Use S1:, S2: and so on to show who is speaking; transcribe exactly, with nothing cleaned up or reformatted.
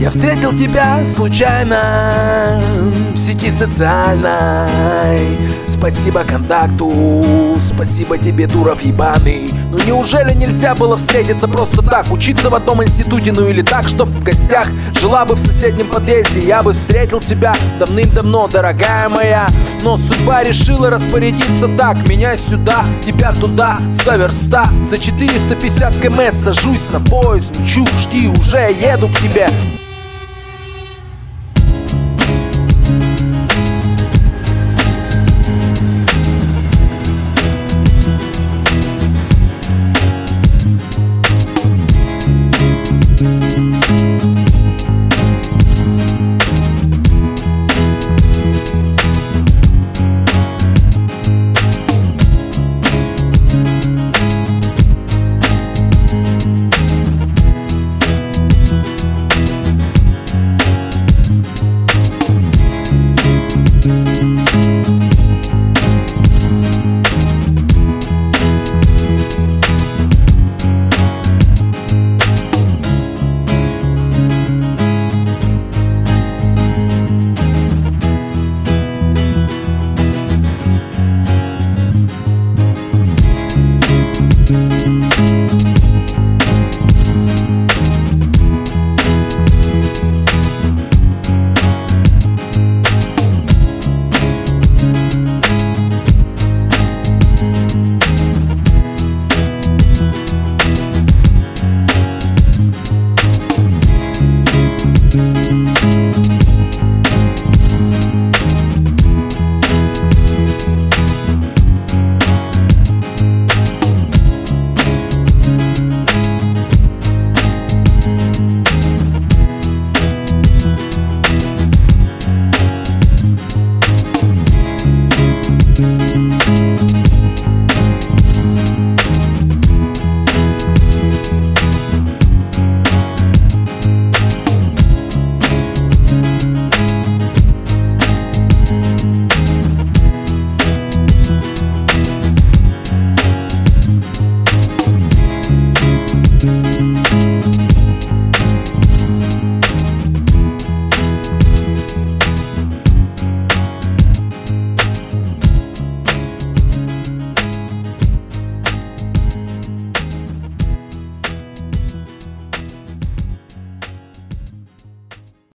S1: Я встретил тебя случайно в сети социальной. Спасибо контакту, спасибо тебе, Дуров ебаный. Ну неужели нельзя было встретиться просто так? Учиться в одном институте, ну или так, чтоб в гостях жила бы в соседнем подъезде. Я бы встретил тебя давным-давно, дорогая моя. Но судьба решила распорядиться так: меня сюда, тебя туда, за верста. За четыреста пятьдесят километров сажусь на поезд, мчу, жди, уже еду к тебе.